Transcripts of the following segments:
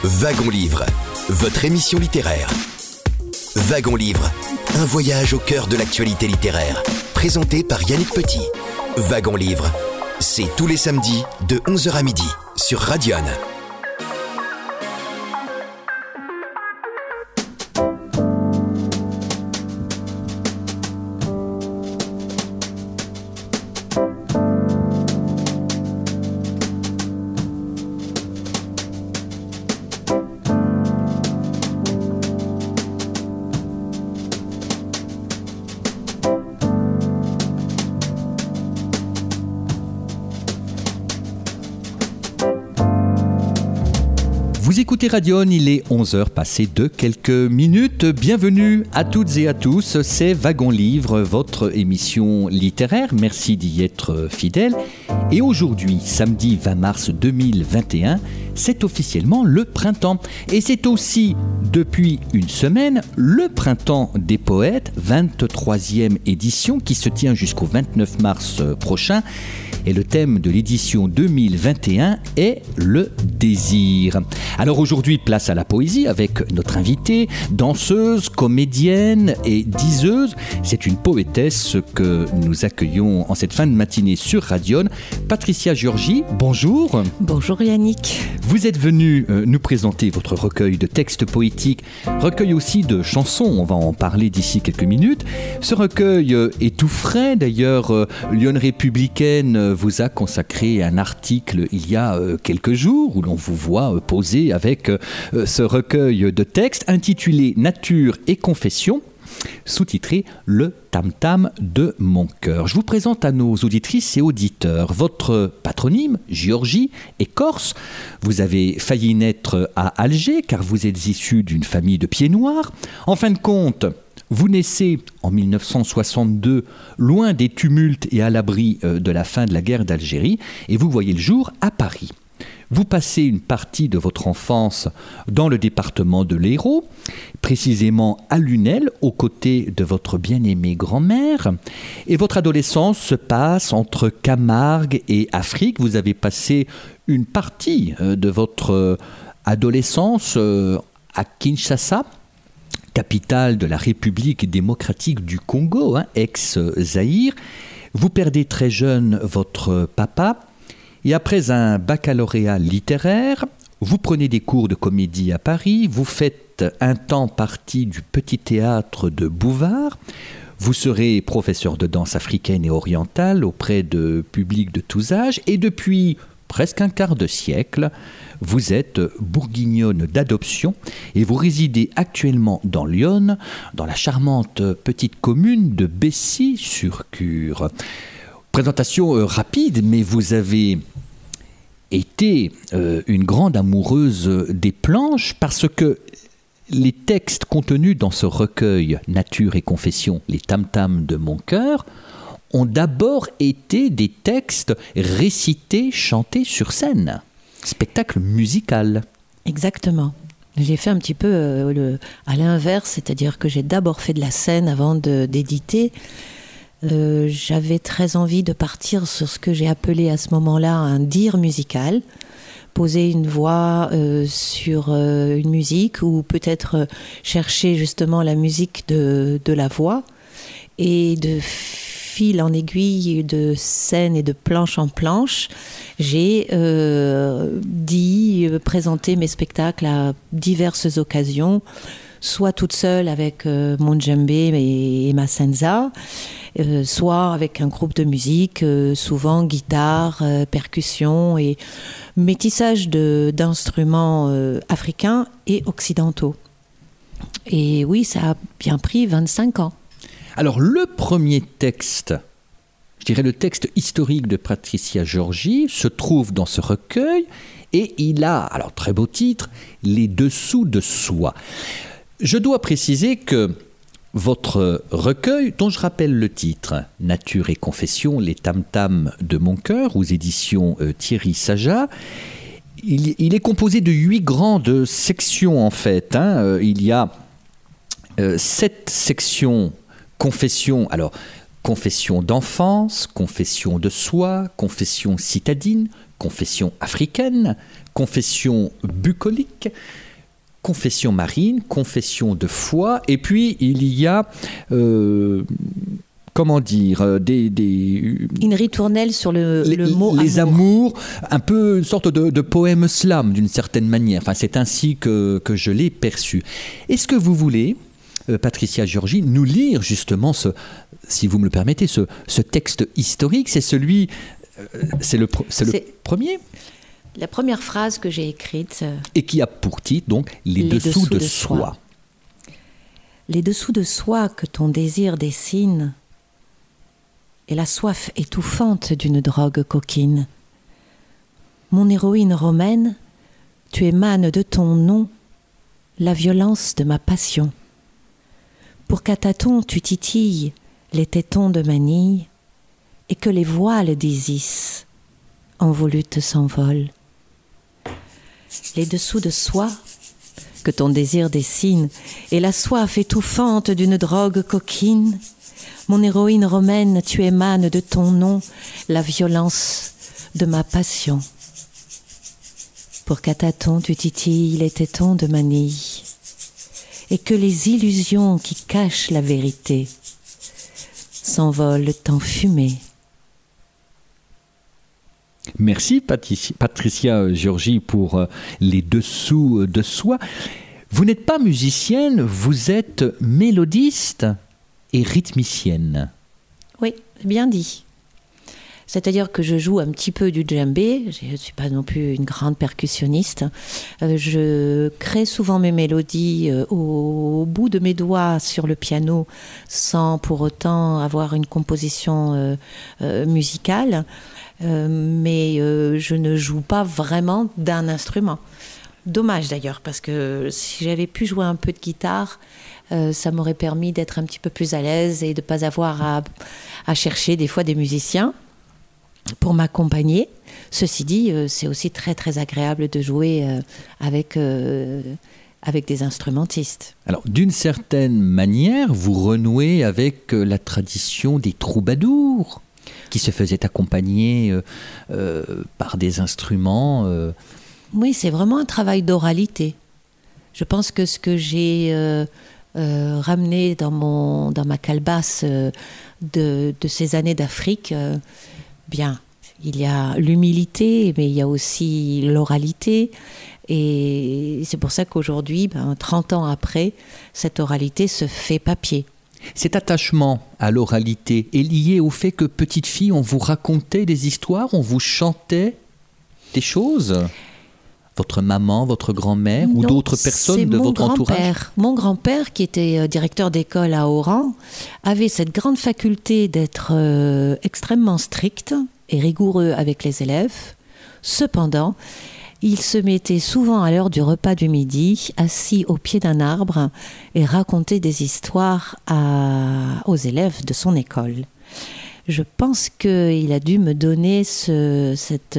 Wagon Livre, votre émission littéraire. Wagon Livre, un voyage au cœur de l'actualité littéraire. Présenté par Yannick Petit. Wagon Livre, c'est tous les samedis de 11h à midi sur Radion. Vous écoutez Radion, il est 11h passé de quelques minutes. Bienvenue à toutes et à tous, c'est Wagon Livre, votre émission littéraire. Merci d'y être fidèle. Et aujourd'hui, samedi 20 mars 2021, c'est officiellement le printemps. Et c'est aussi, depuis une semaine, le printemps des poètes, 23e édition qui se tient jusqu'au 29 mars prochain. Et le thème de l'édition 2021 est le désir. Alors aujourd'hui, place à la poésie avec notre invitée, danseuse, comédienne et diseuse. C'est une poétesse que nous accueillons en cette fin de matinée sur Radion. Patricia Giorgi, bonjour. Bonjour Yannick. Vous êtes venue nous présenter votre recueil de textes poétiques, recueil aussi de chansons, on va en parler d'ici quelques minutes. Ce recueil est tout frais, d'ailleurs Lyon Républicaine vous a consacré un article il y a quelques jours où l'on vous voit poser avec ce recueil de textes intitulé Nature et Confession, sous-titré Le tam-tam de mon cœur. Je vous présente à nos auditrices et auditeurs. Votre patronyme, Giorgi, est corse. Vous avez failli naître à Alger car vous êtes issu d'une famille de pieds noirs. En fin de compte, vous naissez en 1962, loin des tumultes et à l'abri de la fin de la guerre d'Algérie, et vous voyez le jour à Paris. Vous passez une partie de votre enfance dans le département de l'Hérault, précisément à Lunel, aux côtés de votre bien-aimée grand-mère. Et votre adolescence se passe entre Camargue et Afrique. Vous avez passé une partie de votre adolescence à Kinshasa, capitale de la République démocratique du Congo, ex-Zaïre. Vous perdez très jeune votre papa. Et après un baccalauréat littéraire, vous prenez des cours de comédie à Paris, vous faites un temps partie du petit théâtre de Bouvard, vous serez professeur de danse africaine et orientale auprès de publics de tous âges, et depuis presque un quart de siècle, vous êtes bourguignonne d'adoption et vous résidez actuellement dans Lyon, dans la charmante petite commune de Bessy-sur-Cure. Présentation rapide, mais vous avez été une grande amoureuse des planches parce que les textes contenus dans ce recueil Nature et Confession, les tam-tams de mon cœur, ont d'abord été des textes récités, chantés sur scène. Spectacle musical. Exactement. J'ai fait un petit peu à l'inverse, c'est-à-dire que j'ai d'abord fait de la scène avant d'éditer. J'avais très envie de partir sur ce que j'ai appelé à ce moment-là un dire musical, poser une voix sur une musique ou peut-être chercher justement la musique de la voix et de fil en aiguille, de scène et de planche en planche, j'ai présenté mes spectacles à diverses occasions, soit toute seule avec mon djembé et ma senza, soit avec un groupe de musique, souvent guitare, percussion et métissage d'instruments africains et occidentaux. Et oui, ça a bien pris 25 ans. Alors, le premier texte, je dirais le texte historique de Patricia Giorgi, se trouve dans ce recueil et il a, alors très beau titre, Les dessous de soi. Je dois préciser que votre recueil, dont je rappelle le titre, Nature et Confession, les tam-tams de mon cœur, aux éditions Thierry Saja, il est composé de 8 grandes sections en fait. Il y a 7 sections confession. Alors, confession d'enfance, confession de soi, confession citadine, confession africaine, confession bucolique, confession marine, confession de foi, et puis il y a, comment dire, une ritournelle sur le mot les amour. amours, un peu une sorte de poème slam d'une certaine manière. Enfin, c'est ainsi que je l'ai perçu. Est-ce que vous voulez, Patricia Giorgi, nous lire justement, si vous me le permettez, ce texte historique? C'est celui, c'est le premier. La première phrase que j'ai écrite. Et qui a pour titre, donc, Les dessous de soi. Les dessous de soi que ton désir dessine, et la soif étouffante d'une drogue coquine. Mon héroïne romaine, tu émanes de ton nom la violence de ma passion. Pour qu'à tâtons tu titilles les tétons de Manille, et que les voiles d'Isis en volutes s'envolent. Les dessous de soi que ton désir dessine, et la soif étouffante d'une drogue coquine. Mon héroïne romaine, tu émanes de ton nom la violence de ma passion. Pour qu'à tâtons tu titilles les tétons de Manille, et que les illusions qui cachent la vérité s'envolent en fumée. Merci Patricia Giorgi pour les dessous de soi. Vous n'êtes pas musicienne, vous êtes mélodiste et rythmicienne. Oui, bien dit. C'est-à-dire que je joue un petit peu du djembé, je ne suis pas non plus une grande percussionniste. Je crée souvent mes mélodies au bout de mes doigts sur le piano sans pour autant avoir une composition musicale. Mais je ne joue pas vraiment d'un instrument. Dommage d'ailleurs, parce que si j'avais pu jouer un peu de guitare, ça m'aurait permis d'être un petit peu plus à l'aise et de ne pas avoir à chercher des fois des musiciens pour m'accompagner. Ceci dit, c'est aussi très très agréable de jouer avec des instrumentistes. Alors, d'une certaine manière, vous renouez avec la tradition des troubadours, qui se faisaient accompagner par des instruments. Oui, c'est vraiment un travail d'oralité. Je pense que ce que j'ai ramené dans ma calebasse de ces années d'Afrique, bien, il y a l'humilité, mais il y a aussi l'oralité. Et c'est pour ça qu'aujourd'hui, 30 ans après, cette oralité se fait papier. Cet attachement à l'oralité est lié au fait que, petite fille, on vous racontait des histoires, on vous chantait des choses? Votre maman, votre grand-mère ou d'autres personnes de votre entourage? Mon grand-père, qui était directeur d'école à Oran, avait cette grande faculté d'être extrêmement strict et rigoureux avec les élèves. Cependant, il se mettait souvent à l'heure du repas du midi, assis au pied d'un arbre, et racontait des histoires aux élèves de son école. Je pense qu'il a dû me donner cet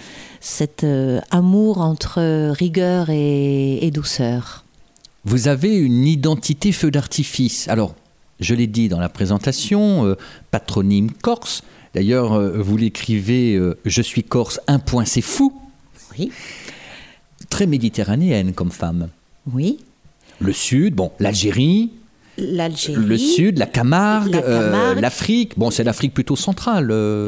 amour entre rigueur et douceur. Vous avez une identité feu d'artifice. Alors, je l'ai dit dans la présentation, patronyme corse. D'ailleurs, vous l'écrivez « Je suis corse, un point, c'est fou ». Oui. Très méditerranéenne comme femme. Oui. Le Sud, bon, l'Algérie. Le Sud, la Camargue, l'Afrique. Bon, c'est l'Afrique plutôt centrale.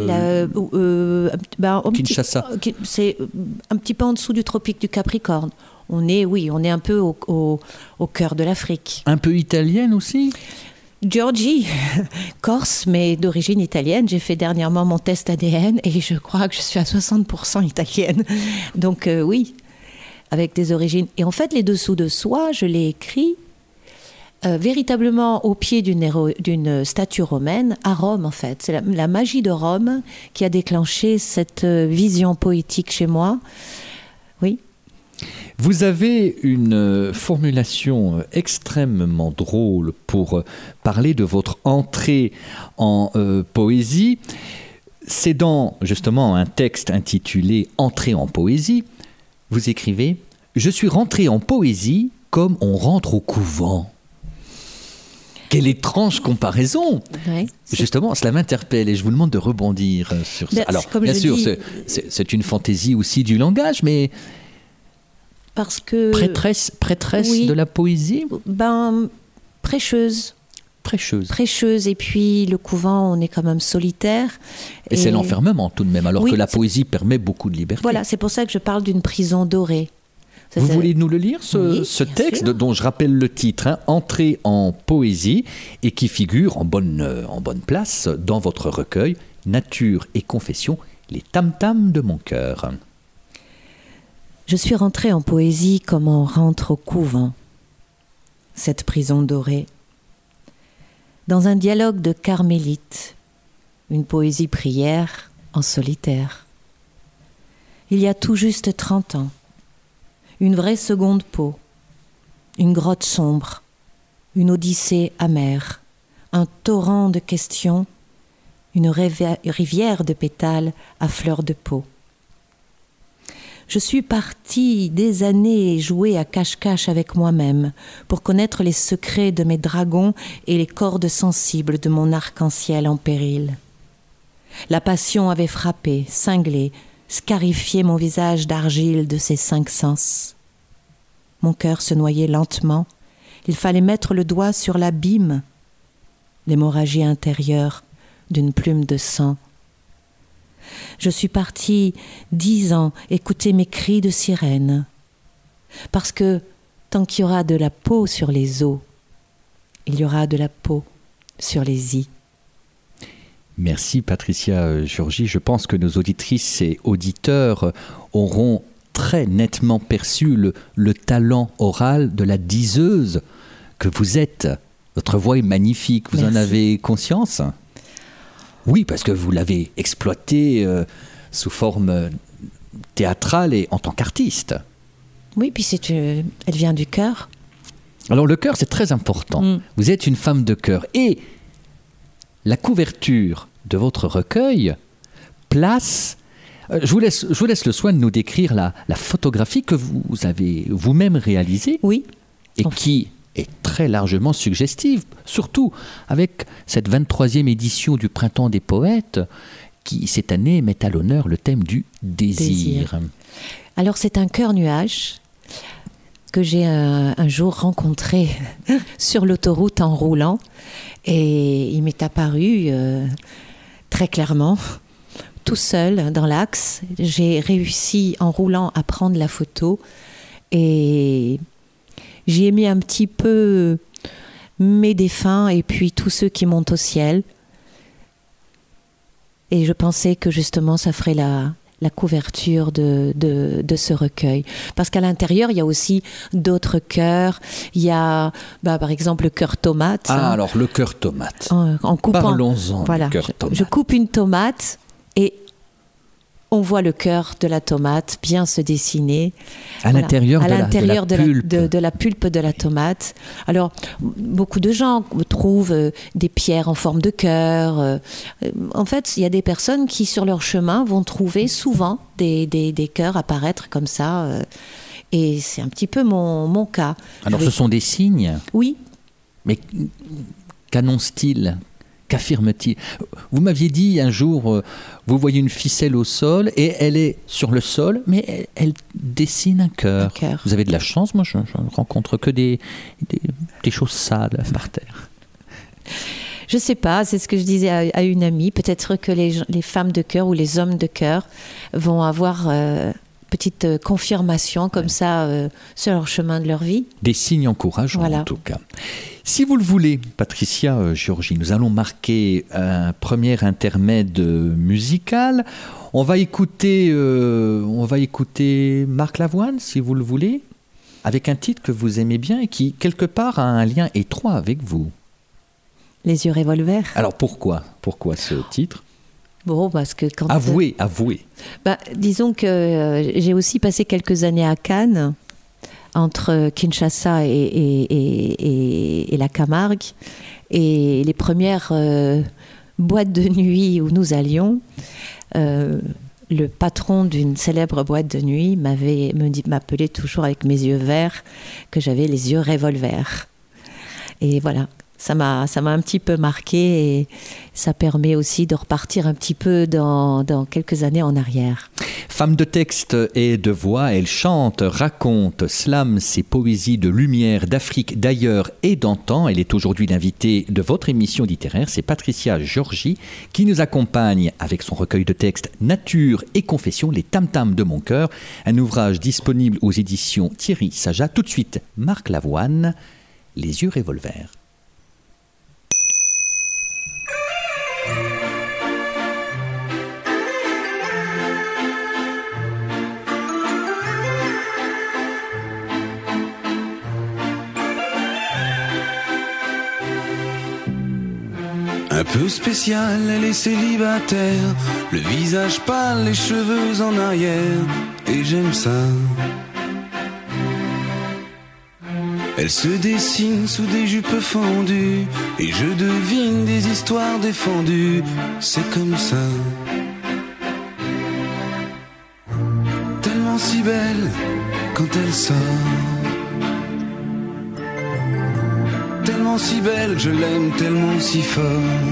Kinshasa. C'est un petit peu en dessous du tropique du Capricorne. On est un peu au cœur de l'Afrique. Un peu italienne aussi? Giorgi, corse, mais d'origine italienne. J'ai fait dernièrement mon test ADN et je crois que je suis à 60% italienne. Donc oui, avec des origines. Et en fait, Les dessous de soi, je l'ai écrit véritablement au pied d'une statue romaine, à Rome en fait. C'est la magie de Rome qui a déclenché cette vision poétique chez moi. Oui. Vous avez une formulation extrêmement drôle pour parler de votre entrée en poésie. C'est dans justement un texte intitulé « Entrée en poésie ». Vous écrivez « Je suis rentré en poésie comme on rentre au couvent ». Quelle étrange comparaison. Ouais, Justement, cela m'interpelle et je vous demande de rebondir sur ça. Ben, Alors, comme bien je sûr, dis- c'est une fantaisie aussi du langage, mais parce que... prêtresse oui. de la poésie, Prêcheuse. prêcheuse. Et puis, le couvent, on est quand même solitaire. Et c'est l'enfermement tout de même, alors Oui, que la c'est- poésie permet beaucoup de liberté. Voilà, c'est pour ça que je parle d'une prison dorée. Vous voulez nous le lire, Oui, ce bien texte sûr. dont je rappelle le titre, hein, Entrée en poésie, et qui figure en bonne place dans votre recueil Nature et confession, les tam-tams de mon cœur. Je suis rentrée en poésie comme on rentre au couvent, cette prison dorée. Dans un dialogue de carmélite, une poésie prière en solitaire. Il y a tout juste 30 ans, une vraie seconde peau, une grotte sombre, une odyssée amère, un torrent de questions, une rivière de pétales à fleur de peau. Je suis partie des années jouer à cache-cache avec moi-même pour connaître les secrets de mes dragons et les cordes sensibles de mon arc-en-ciel en péril. La passion avait frappé, cinglé, scarifié mon visage d'argile de ses 5 sens. Mon cœur se noyait lentement. Il fallait mettre le doigt sur l'abîme, l'hémorragie intérieure d'une plume de sang. Je suis partie 10 ans écouter mes cris de sirène. Parce que tant qu'il y aura de la peau sur les os, il y aura de la peau sur les i. Merci Patricia Georgie. Je pense que nos auditrices et auditeurs auront très nettement perçu le talent oral de la diseuse que vous êtes. Votre voix est magnifique, vous en Merci. avez conscience ? Oui, parce que vous l'avez exploitée sous forme théâtrale et en tant qu'artiste. Oui, puis elle vient du cœur. Alors le cœur, c'est très important. Vous êtes une femme de cœur. Et la couverture de votre recueil place... Je vous laisse le soin de nous décrire la photographie que vous avez vous-même réalisée Oui. et qui est très largement suggestive, surtout avec cette 23e édition du Printemps des Poètes qui, cette année, met à l'honneur le thème du désir. Alors c'est un cœur-nuage que j'ai un jour rencontré sur l'autoroute en roulant et il m'est apparu très clairement, tout seul dans l'axe. J'ai réussi en roulant à prendre la photo et j'y ai mis un petit peu mes défunts et puis tous ceux qui montent au ciel. Et je pensais que justement ça ferait la couverture de ce recueil. Parce qu'à l'intérieur, il y a aussi d'autres cœurs. Il y a, par exemple, le cœur tomate. Ah, alors le cœur tomate. En coupant. Parlons-en Voilà, du cœur tomate. je coupe une tomate et on voit le cœur de la tomate bien se dessiner. À l'intérieur à l'intérieur de la pulpe. de la pulpe de la tomate. Alors, beaucoup de gens trouvent des pierres en forme de cœur. En fait, il y a des personnes qui, sur leur chemin, vont trouver souvent des cœurs apparaître comme ça. Et c'est un petit peu mon cas. Alors, Oui. ce sont des signes. Oui. Mais qu'annonce-t-il ? Qu'affirme-t-il ? Vous m'aviez dit un jour, vous voyez une ficelle au sol et elle est sur le sol, mais elle dessine un cœur. Un cœur. Vous avez de la chance, moi je ne rencontre que des choses sales par terre. Je sais pas, c'est ce que je disais à une amie. Peut-être que les femmes de cœur ou les hommes de cœur vont avoir petite confirmation comme ça sur leur chemin de leur vie. Des signes encourageants Voilà. en tout cas. Si vous le voulez, Patricia Georgie, nous allons marquer un premier intermède musical. On va écouter Marc Lavoine, si vous le voulez, avec un titre que vous aimez bien et qui, quelque part, a un lien étroit avec vous. Les yeux revolver. Alors pourquoi ce titre ? Bon, parce que quand... Avouez. Disons que j'ai aussi passé quelques années à Cannes, entre Kinshasa et la Camargue. Et les premières boîtes de nuit où nous allions, le patron d'une célèbre boîte de nuit m'appelait toujours avec mes yeux verts que j'avais les yeux revolver. Et voilà. ça m'a un petit peu marqué et ça permet aussi de repartir un petit peu dans quelques années en arrière. Femme de texte et de voix, elle chante, raconte, slame ses poésies de lumière, d'Afrique, d'ailleurs et d'antan. Elle est aujourd'hui l'invitée de votre émission littéraire. C'est Patricia Georgi qui nous accompagne avec son recueil de textes Nature et Confession, les tam-tams de mon cœur. Un ouvrage disponible aux éditions Thierry Saja. Tout de suite, Marc Lavoine, Les yeux revolver. Un peu spécial, elle est célibataire, le visage pâle, les cheveux en arrière, et j'aime ça. Elle se dessine sous des jupes fendues, et je devine des histoires défendues, c'est comme ça. Tellement si belle quand elle sort, tellement si belle, je l'aime tellement si fort.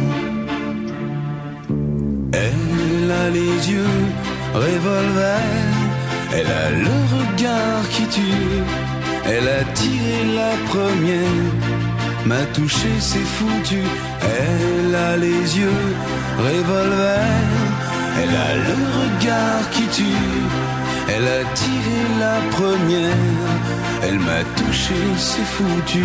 Elle a les yeux revolver, elle a le regard qui tue, elle a tiré la première, m'a touché, c'est foutu. Elle a les yeux revolver, elle a le regard qui tue, elle a tiré la première, elle m'a touché, c'est foutu.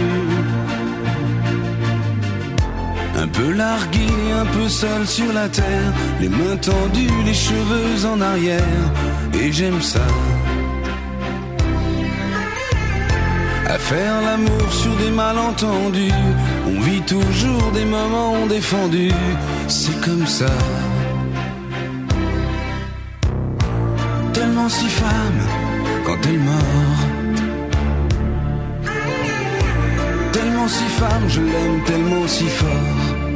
Un peu largué, un peu seul sur la terre, les mains tendues, les cheveux en arrière, et j'aime ça. À faire l'amour sur des malentendus, on vit toujours des moments défendus, c'est comme ça. Tellement si femme quand elle mord, tellement si femme, je l'aime tellement si fort.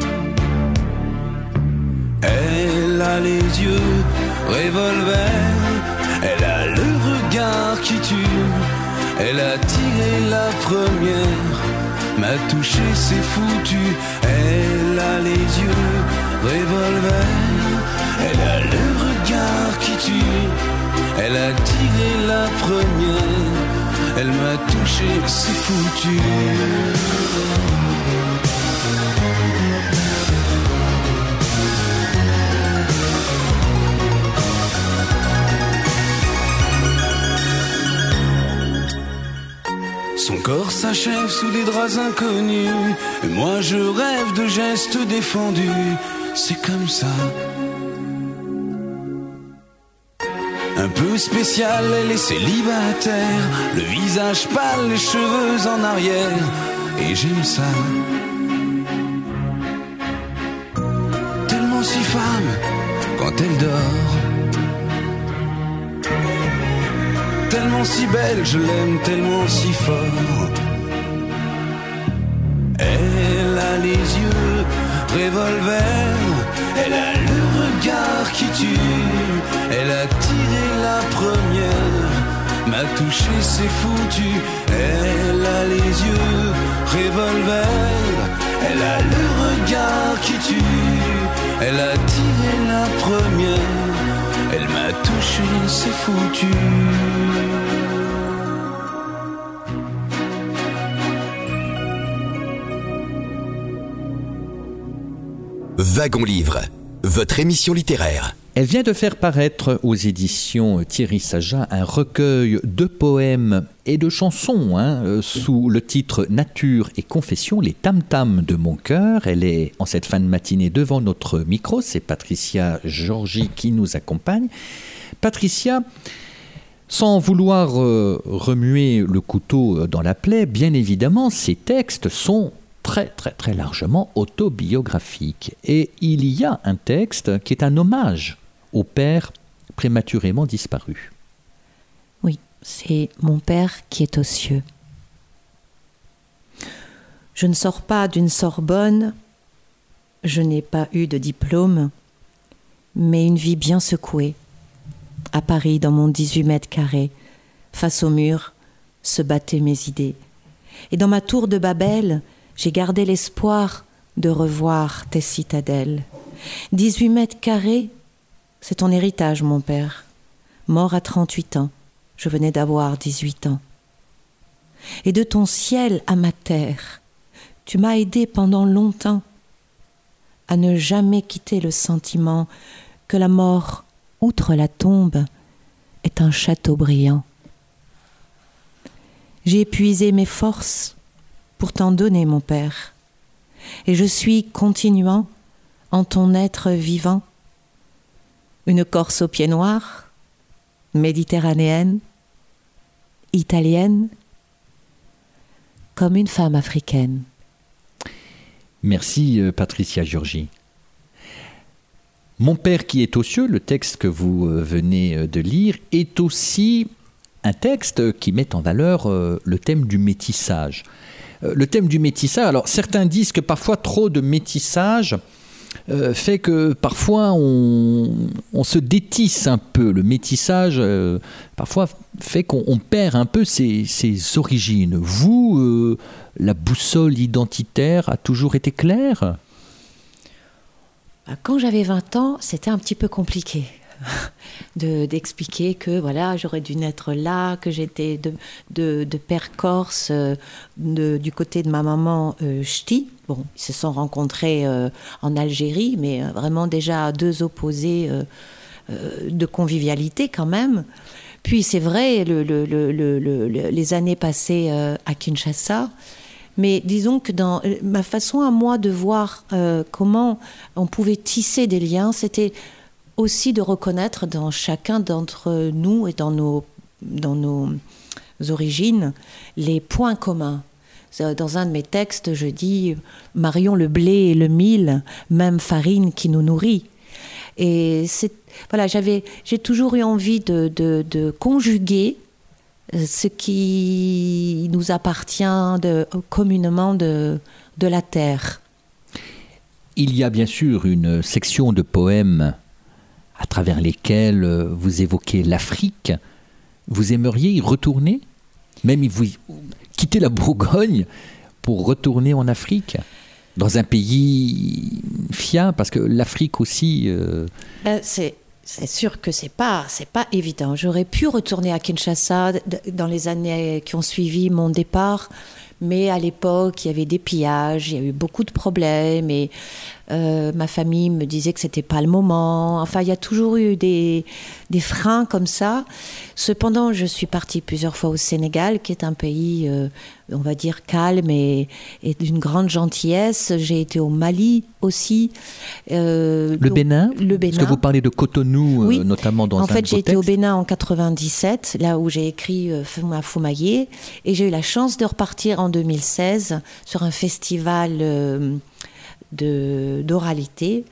Elle a les yeux revolver, elle a le regard qui tue, elle a tiré la première, m'a touché, c'est foutu. Elle a les yeux revolver, elle a le regard qui tue, elle a tiré la première, elle m'a touché, c'est foutu. Son corps s'achève sous des draps inconnus, et moi je rêve de gestes défendus, c'est comme ça. Un peu spécial, elle est célibataire, le visage pâle, les cheveux en arrière, et j'aime ça. Tellement si femme quand elle dort, tellement si belle, je l'aime tellement si fort. Elle a les yeux revolver, elle a le regard qui tue, elle a tiré la première, m'a touché, c'est foutu. Elle a les yeux revolver, elle a le regard qui tue, elle a tiré la première, elle m'a touché, c'est foutu. Wagon Livre, votre émission littéraire. Elle vient de faire paraître aux éditions Thierry Saja un recueil de poèmes et de chansons sous le titre Nature et Confession, les tam-tams de mon cœur. Elle est en cette fin de matinée devant notre micro, c'est Patricia Georgi qui nous accompagne. Patricia, sans vouloir remuer le couteau dans la plaie, bien évidemment, ces textes sont très largement autobiographiques. Et il y a un texte qui est un hommage au père prématurément disparu. Oui, c'est mon père qui est aux cieux. Je ne sors pas d'une Sorbonne, je n'ai pas eu de diplôme, mais une vie bien secouée. À Paris, dans mon 18 mètres carrés, face au mur, se battaient mes idées. Et dans ma tour de Babel, J'ai gardé l'espoir de revoir tes citadelles. 18 mètres carrés, c'est ton héritage, mon père. Mort à 38 ans, je venais d'avoir 18 ans. Et de ton ciel à ma terre, tu m'as aidé pendant longtemps à ne jamais quitter le sentiment que la mort, outre la tombe, est un château brillant. J'ai épuisé mes forces pour t'en donner, mon père, et je suis continuant en ton être vivant, une Corse aux pieds noirs, méditerranéenne, italienne, comme une femme africaine. Merci Patricia Giorgi. Mon père qui est aux cieux, le texte que vous venez de lire, est aussi un texte qui met en valeur le thème du métissage. Le thème du métissage, alors certains disent que parfois trop de métissage fait que parfois on se détisse un peu. Le métissage parfois fait qu'on perd un peu ses origines. Vous, la boussole identitaire a toujours été claire ? Quand j'avais 20 ans, c'était un petit peu compliqué d'expliquer que voilà, j'aurais dû naître là, que j'étais de père corse, du côté de ma maman ch'ti. Bon, ils se sont rencontrés en Algérie, mais vraiment déjà deux opposés de convivialité quand même. Puis c'est vrai, les années passées à Kinshasa, mais disons que dans ma façon à moi de voir comment on pouvait tisser des liens, c'était aussi de reconnaître dans chacun d'entre nous et dans nos origines les points communs. Dans un de mes textes, je dis « Marions le blé et le mil, même farine qui nous nourrit ». Et voilà, j'ai toujours eu envie de conjuguer ce qui nous appartient communément de la terre. Il y a bien sûr une section de poèmes à travers lesquels vous évoquez l'Afrique. Vous aimeriez y retourner ? Même vous quitter la Bourgogne pour retourner en Afrique ? Dans un pays fiable, parce que l'Afrique aussi... C'est sûr que c'est pas évident. J'aurais pu retourner à Kinshasa dans les années qui ont suivi mon départ, mais à l'époque, il y avait des pillages, il y a eu beaucoup de problèmes, et ma famille me disait que c'était pas le moment. Enfin, il y a toujours eu des freins comme ça. Cependant, je suis partie plusieurs fois au Sénégal, qui est un pays, on va dire, calme et d'une grande gentillesse. J'ai été au Mali aussi. Le Bénin. Parce que vous parlez de Cotonou, oui. Notamment dans un de vos textes. En fait, j'ai été au Bénin en 97, là où j'ai écrit Fuma Fumaye, et j'ai eu la chance de repartir en 2016 sur un festival d'oralité,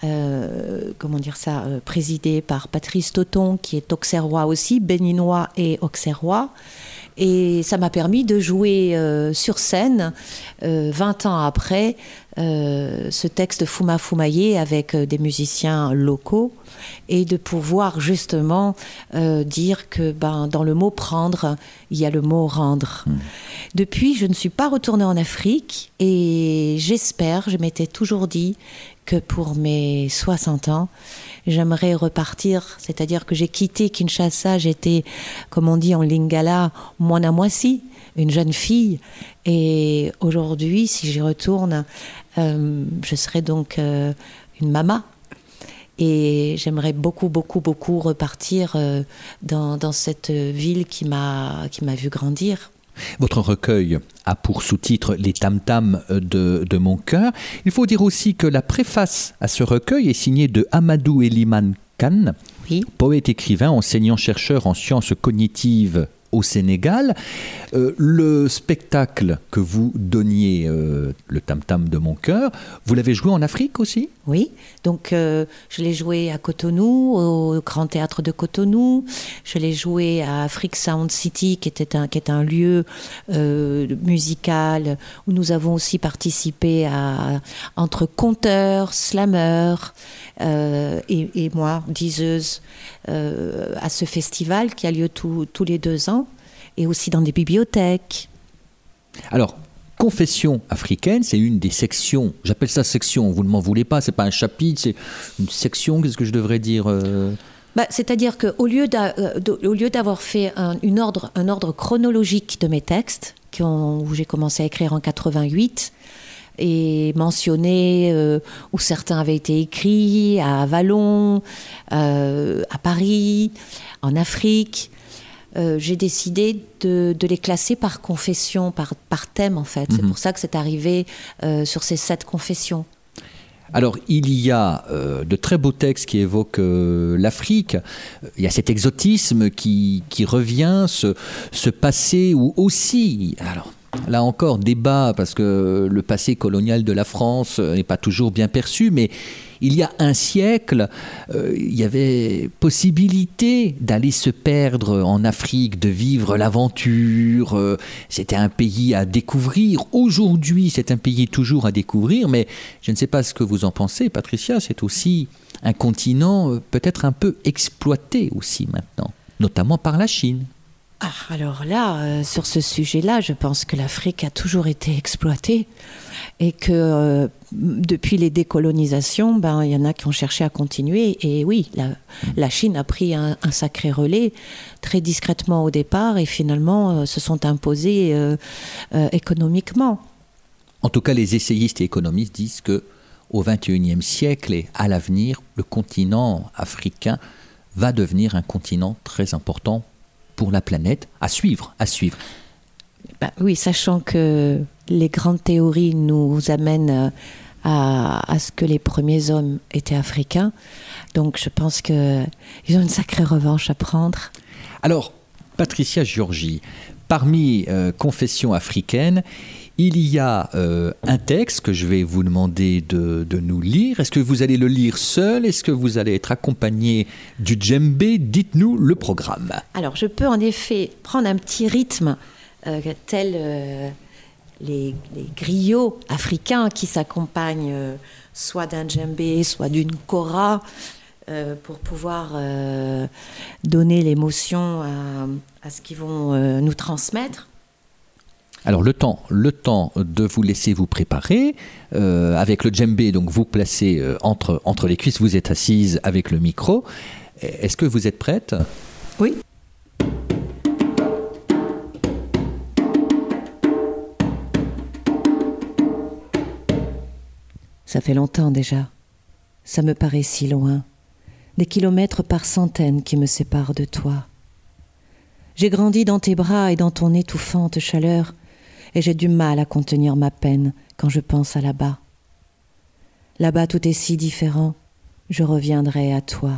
présidé par Patrice Toton, qui est auxerrois aussi, béninois et auxerrois. Et ça m'a permis de jouer sur scène, 20 ans après, ce texte Fuma Fumaye avec des musiciens locaux, et de pouvoir justement dire que dans le mot prendre, il y a le mot rendre. Depuis, je ne suis pas retournée en Afrique, et j'espère, je m'étais toujours dit que pour mes 60 ans, j'aimerais repartir, c'est-à-dire que j'ai quitté Kinshasa, j'étais, comme on dit en lingala, mwana mwasi, une jeune fille, et aujourd'hui, si j'y retourne, je serai donc une mama. Et j'aimerais beaucoup, beaucoup, beaucoup repartir dans cette ville qui m'a vu grandir. Votre recueil a pour sous-titre « Les tam-tams de mon cœur ». Il faut dire aussi que la préface à ce recueil est signée de Amadou Elimane Kane, oui. Poète, écrivain, enseignant-chercheur en sciences cognitives au Sénégal. Le spectacle que vous donniez, le tam-tam de mon cœur, vous l'avez joué en Afrique aussi ? Oui, donc je l'ai joué à Cotonou, au Grand Théâtre de Cotonou. Je l'ai joué à Afrique Sound City, qui est un lieu musical où nous avons aussi participé entre conteurs, slameurs et moi, diseuse, à ce festival qui a lieu tous les 2 ans, et aussi dans des bibliothèques. Alors, Confession africaine, c'est une des sections, j'appelle ça section, vous ne m'en voulez pas, c'est pas un chapitre, c'est une section, qu'est-ce que je devrais dire C'est-à-dire qu'au lieu d'avoir fait un ordre chronologique de mes textes, où j'ai commencé à écrire en 88, et mentionné où certains avaient été écrits, à Avallon, à Paris, en Afrique, j'ai décidé de les classer par confession, par thème en fait. C'est pour ça que c'est arrivé sur ces 7 confessions. Alors, il y a de très beaux textes qui évoquent l'Afrique. Il y a cet exotisme qui revient, ce passé où aussi... Alors, là encore, débat, parce que le passé colonial de la France n'est pas toujours bien perçu, mais il y a un siècle, il y avait possibilité d'aller se perdre en Afrique, de vivre l'aventure. C'était un pays à découvrir. Aujourd'hui, c'est un pays toujours à découvrir, mais je ne sais pas ce que vous en pensez, Patricia, c'est aussi un continent peut-être un peu exploité aussi maintenant, notamment par la Chine. Ah, alors là, sur ce sujet-là, je pense que l'Afrique a toujours été exploitée et que depuis les décolonisations, il y en a qui ont cherché à continuer. Et oui, la Chine a pris un sacré relais très discrètement au départ et finalement se sont imposés économiquement. En tout cas, les essayistes et économistes disent qu'au XXIe siècle et à l'avenir, le continent africain va devenir un continent très important pour la planète, à suivre. Oui, sachant que les grandes théories nous amènent à ce que les premiers hommes étaient africains. Donc je pense qu'ils ont une sacrée revanche à prendre. Alors, Patricia Giorgi, parmi Confessions africaines, il y a un texte que je vais vous demander de nous lire. Est-ce que vous allez le lire seul? Est-ce que vous allez être accompagné du djembé? Dites-nous le programme. Alors, je peux en effet prendre un petit rythme tel les griots africains qui s'accompagnent soit d'un djembé, soit d'une kora, pour pouvoir donner l'émotion à ce qu'ils vont nous transmettre. Alors le temps de vous laisser vous préparer avec le djembé, donc vous placez entre les cuisses, vous êtes assise avec le micro. Est-ce que vous êtes prête? Oui. Ça fait longtemps déjà. Ça me paraît si loin. Des kilomètres par centaines qui me séparent de toi. J'ai grandi dans tes bras et dans ton étouffante chaleur. Et j'ai du mal à contenir ma peine quand je pense à là-bas. Là-bas, tout est si différent, je reviendrai à toi.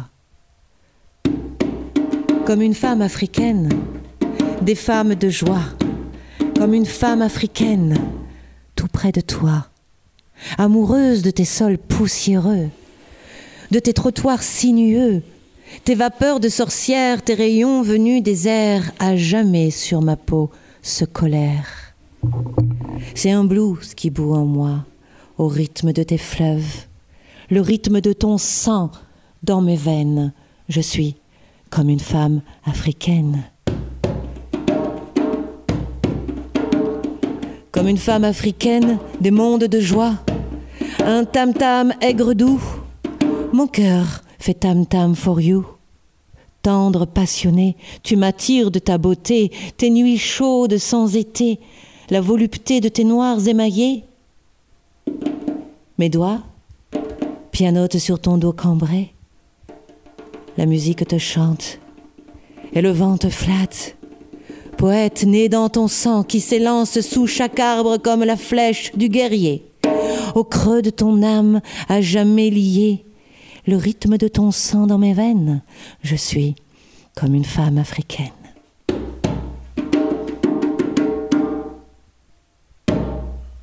Comme une femme africaine, des femmes de joie, comme une femme africaine, tout près de toi, amoureuse de tes sols poussiéreux, de tes trottoirs sinueux, tes vapeurs de sorcière, tes rayons venus des airs à jamais sur ma peau se colèrent. C'est un blues qui bout en moi, au rythme de tes fleuves, le rythme de ton sang dans mes veines. Je suis comme une femme africaine. Comme une femme africaine des mondes de joie, un tam-tam aigre doux, mon cœur fait tam-tam for you. Tendre, passionné, tu m'attires de ta beauté, tes nuits chaudes sans été, la volupté de tes noirs émaillés. Mes doigts pianotent sur ton dos cambré. La musique te chante et le vent te flatte. Poète né dans ton sang qui s'élance sous chaque arbre comme la flèche du guerrier. Au creux de ton âme à jamais lié, le rythme de ton sang dans mes veines. Je suis comme une femme africaine.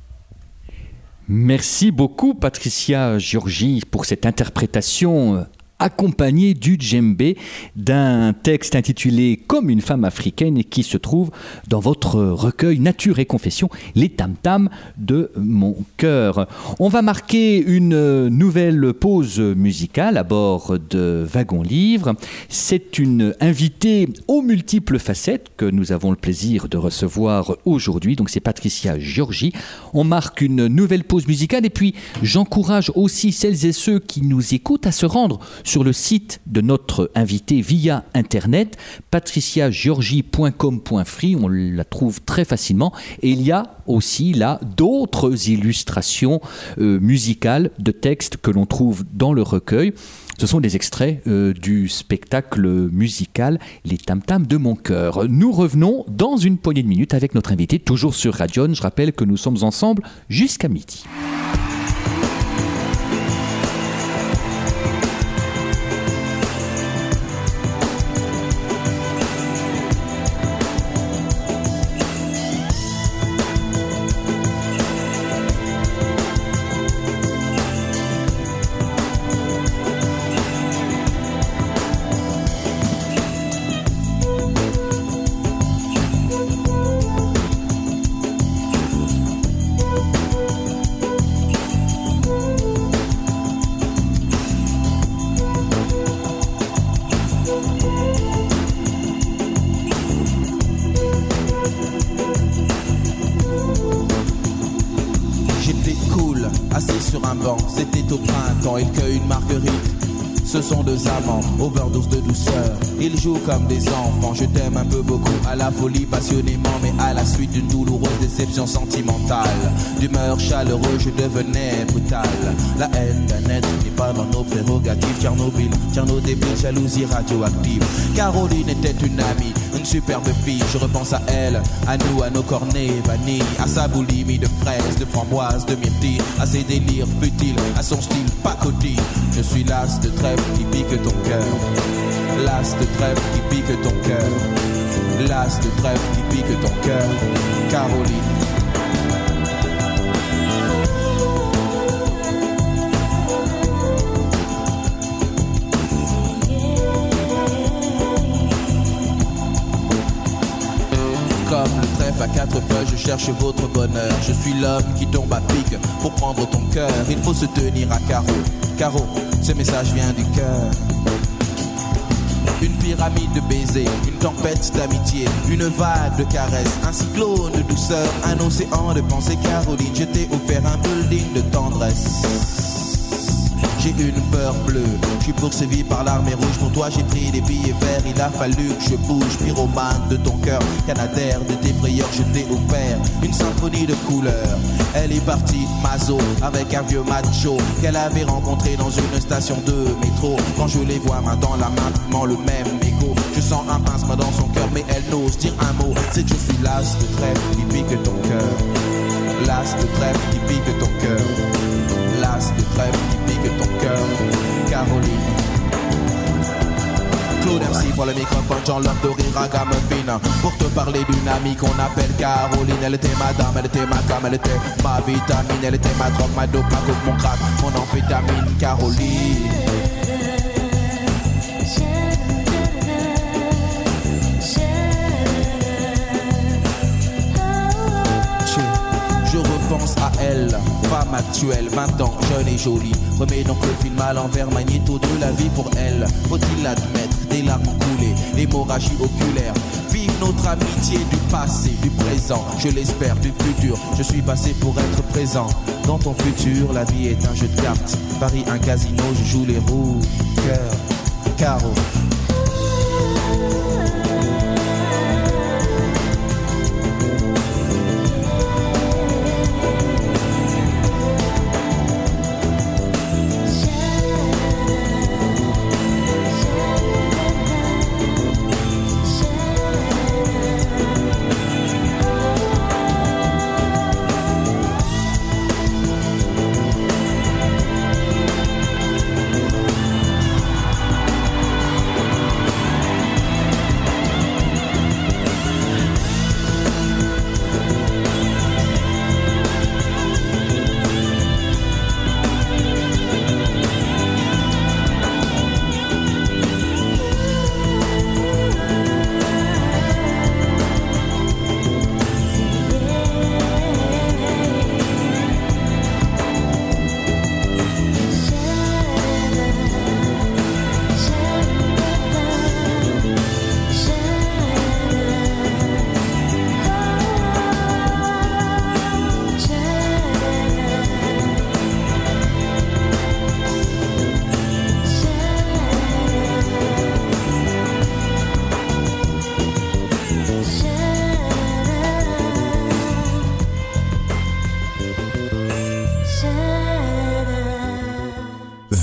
Merci beaucoup Patricia Giorgi pour cette interprétation accompagné du djembé, d'un texte intitulé Comme une femme africaine et qui se trouve dans votre recueil Nature et Confession, les tam-tams de mon cœur. On va marquer une nouvelle pause musicale à bord de Wagon Livre. C'est une invitée aux multiples facettes que nous avons le plaisir de recevoir aujourd'hui. Donc c'est Patricia Giorgi. On marque une nouvelle pause musicale et puis j'encourage aussi celles et ceux qui nous écoutent à se rendre sur le site de notre invité via internet, patriciagiorgi.com.free, on la trouve très facilement et il y a aussi là d'autres illustrations musicales de textes que l'on trouve dans le recueil. Ce sont des extraits du spectacle musical Les Tam-Tams de mon cœur. Nous revenons dans une poignée de minutes avec notre invité, toujours sur Radion. Je rappelle que nous sommes ensemble jusqu'à midi. Ce sont deux amants, overdose de douceur. Ils jouent comme des enfants, je t'aime un peu beaucoup. À la folie passionnément, mais à la suite d'une douloureuse déception sentimentale. D'humeur chaleureuse, je devenais brutal. La haine d'un être n'est pas dans nos prérogatives. Tchernobyl, débile, jalousie radioactive. Caroline était une amie, une superbe fille. Je repense à elle, à nous, à nos cornets vanille, à sa boulimie de fraises, de framboises, de myrtilles, à ses délires futiles, à son style pacotille. Je suis las de trêve qui pique ton cœur. Las de trêve qui pique ton cœur. Las de trêve qui pique ton cœur. Caroline. Comme le trèfle à quatre feuilles, je cherche votre bonheur. Je suis l'homme qui tombe à pic pour prendre ton cœur. Il faut se tenir à carreau. Caro, ce message vient du cœur. Une pyramide de baisers, une tempête d'amitié, une vague de caresses, un cyclone de douceur, un océan de pensée. Caroline, je t'ai offert un building de tendresse. J'ai une peur bleue, je suis poursuivi par l'armée rouge. Pour toi j'ai pris des billets verts, il a fallu que je bouge. Pyromane de ton cœur, canadaire de tes frayeurs, je t'ai offert une symphonie de couleurs. Elle est partie maso avec un vieux macho qu'elle avait rencontré dans une station de métro. Quand je les vois main dans la main, vivement le même écho. Je sens un pincement dans son cœur, mais elle n'ose dire un mot. C'est que je suis las de trêve qui pique ton cœur. Las de trêve qui pique ton cœur. Las de trêve qui pique ton cœur. Caroline. Claude MC pour le microphone, Jean-Love Doré, Raga Muffin. Pour te parler d'une amie qu'on appelle Caroline. Elle était ma dame, elle était ma gamme, elle était ma vitamine. Elle était ma drogue, ma dope, ma coupe, mon crack, mon amphétamine. Caroline. Je repense à elle, femme actuelle, 20 ans, jeune et jolie. Remets donc le film à l'envers, magnéto de la vie pour elle. Faut-il l'admettre, des larmes coulées, l'hémorragie oculaire. Vive notre amitié du passé, du présent, je l'espère, du futur. Je suis passé pour être présent. Dans ton futur, la vie est un jeu de cartes. Paris, un casino, je joue les roues. Cœur, carreau.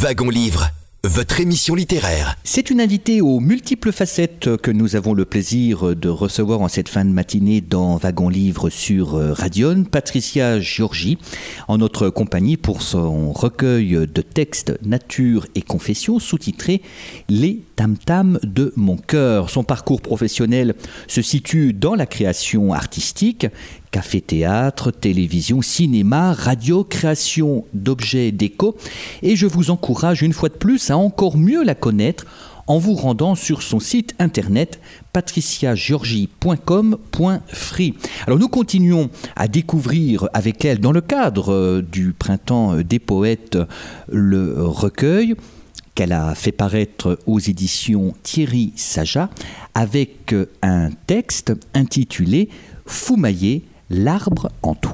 Wagon Livre, votre émission littéraire. C'est une invitée aux multiples facettes que nous avons le plaisir de recevoir en cette fin de matinée dans Wagon Livre sur Radion, Patricia Giorgi, en notre compagnie pour son recueil de textes Nature et Confession, sous-titré « Les tam-tams de mon cœur ». Son parcours professionnel se situe dans la création artistique, café-théâtre, télévision, cinéma, radio, création d'objets déco. Et je vous encourage une fois de plus à encore mieux la connaître en vous rendant sur son site internet patriciagiorgi.com.free. Alors nous continuons à découvrir avec elle, dans le cadre du Printemps des Poètes, le recueil qu'elle a fait paraître aux éditions Thierry Saja avec un texte intitulé « Foumailler, l'arbre en toi ».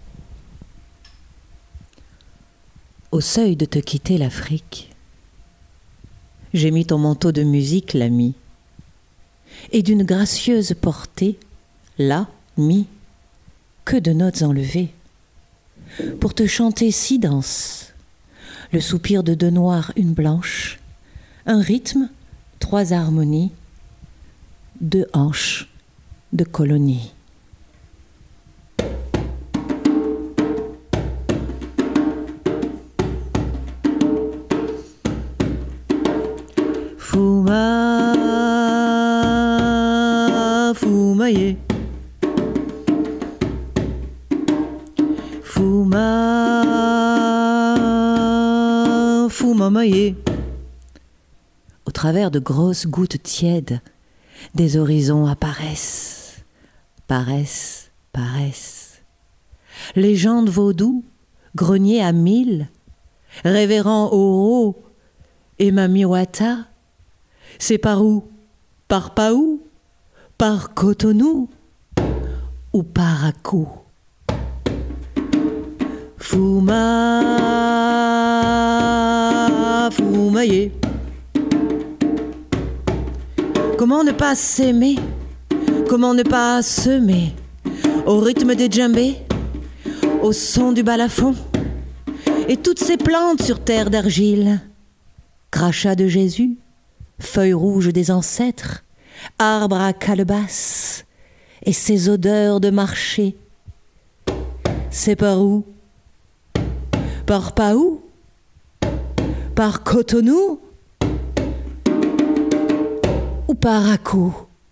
Au seuil de te quitter l'Afrique, j'ai mis ton manteau de musique, l'ami, et d'une gracieuse portée, là, mis, que de notes enlevées, pour te chanter si dense, le soupir de deux noirs, une blanche, un rythme, trois harmonies, deux hanches de colonie. Foumailler, Foumamailler. Au travers de grosses gouttes tièdes, des horizons apparaissent, paraissent. Légendes vaudou, grenier à 1000, révérend Oro et Mamiwata, c'est par où? Par Paou? Par Cotonou? Ou par Akou? Foumailler. Comment ne pas s'aimer? Comment ne pas semer? Au rythme des djembés, au son du balafon, et toutes ces plantes sur terre d'argile, crachats de Jésus, feuilles rouges des ancêtres, arbres à calebasse, et ces odeurs de marché. C'est par où? Par Paou? Par Cotonou? Ou par Akou?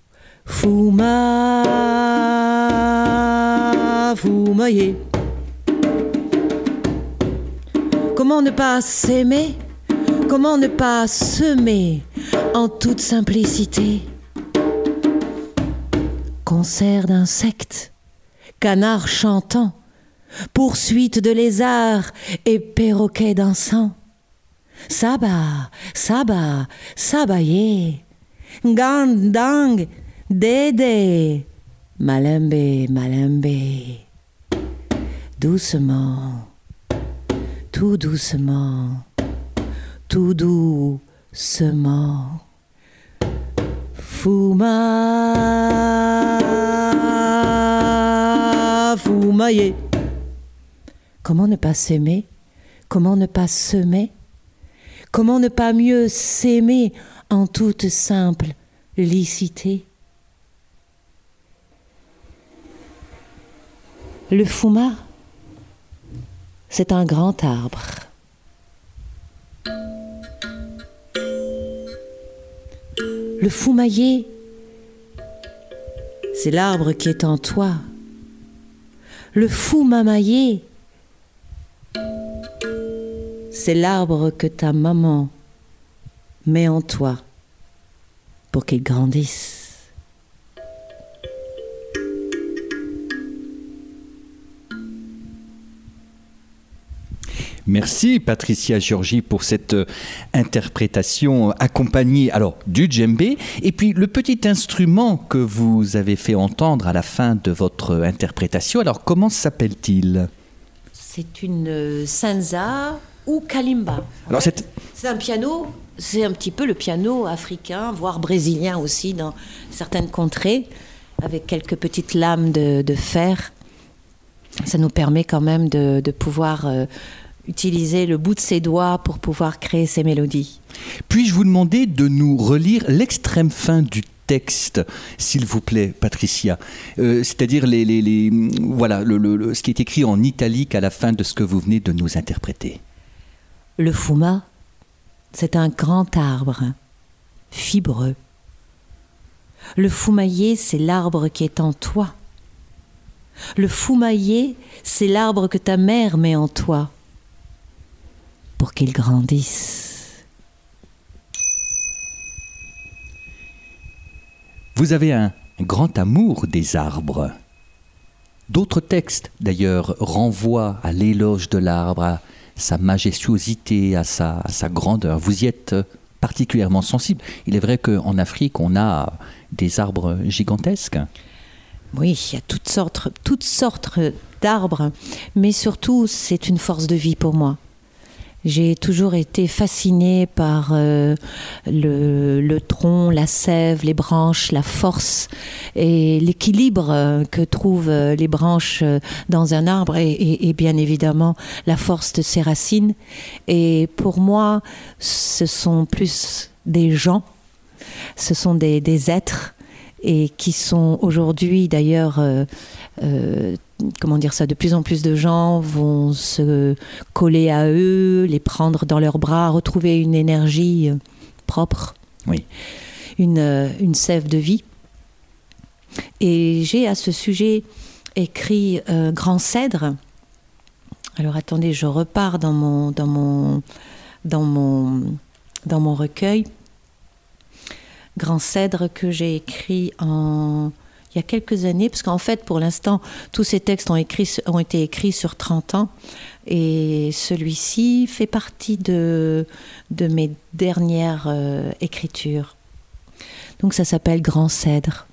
Foumailler. Comment ne pas s'aimer? Comment ne pas semer en toute simplicité? Concert d'insectes, canards chantant, poursuite de lézards et perroquets dansant. Saba, saba, sabaye, gandang, dédé, malembe, malembe. Doucement, tout doucement, tout doucement. Foumailler. Comment ne pas s'aimer? Comment ne pas semer? Comment ne pas mieux s'aimer en toute simple licité? Le fouma, c'est un grand arbre. Le foumailler, c'est l'arbre qui est en toi. Le foumamailler, c'est l'arbre que ta maman met en toi pour qu'il grandisse. Merci Patricia Giorgi pour cette interprétation accompagnée du djembé et puis le petit instrument que vous avez fait entendre à la fin de votre interprétation. Alors comment s'appelle-t-il? C'est une sanza ou kalimba. Alors c'est un piano, c'est un petit peu le piano africain, voire brésilien aussi dans certaines contrées, avec quelques petites lames de fer. Ça nous permet quand même de pouvoir utiliser le bout de ses doigts pour pouvoir créer ces mélodies. Puis-je vous demander de nous relire l'extrême fin du texte, s'il vous plaît, Patricia, c'est-à-dire ce qui est écrit en italique à la fin de ce que vous venez de nous interpréter. Le fuma, c'est un grand arbre, fibreux. Le foumailler, c'est l'arbre qui est en toi. Le foumailler, c'est l'arbre que ta mère met en toi pour qu'il grandisse. Vous avez un grand amour des arbres. D'autres textes, d'ailleurs, renvoient à l'éloge de l'arbre, à sa majestuosité, à sa grandeur. Vous y êtes particulièrement sensible. Il est vrai qu'en Afrique, on a des arbres gigantesques. Oui, il y a toutes sortes d'arbres, mais surtout, c'est une force de vie pour moi. J'ai toujours été fascinée par le tronc, la sève, les branches, la force et l'équilibre que trouvent les branches dans un arbre et bien évidemment la force de ses racines. Et pour moi, ce sont plus des gens, ce sont des êtres et qui sont aujourd'hui d'ailleurs... de plus en plus de gens vont se coller à eux, les prendre dans leurs bras, retrouver une énergie propre, oui, une sève de vie. Et j'ai à ce sujet écrit Grand Cèdre. Alors attendez, je repars dans mon recueil. Grand Cèdre que j'ai écrit il y a quelques années, parce qu'en fait, pour l'instant, tous ces textes ont été écrits sur 30 ans, et celui-ci fait partie de mes dernières écritures. Donc ça s'appelle Grand Cèdre.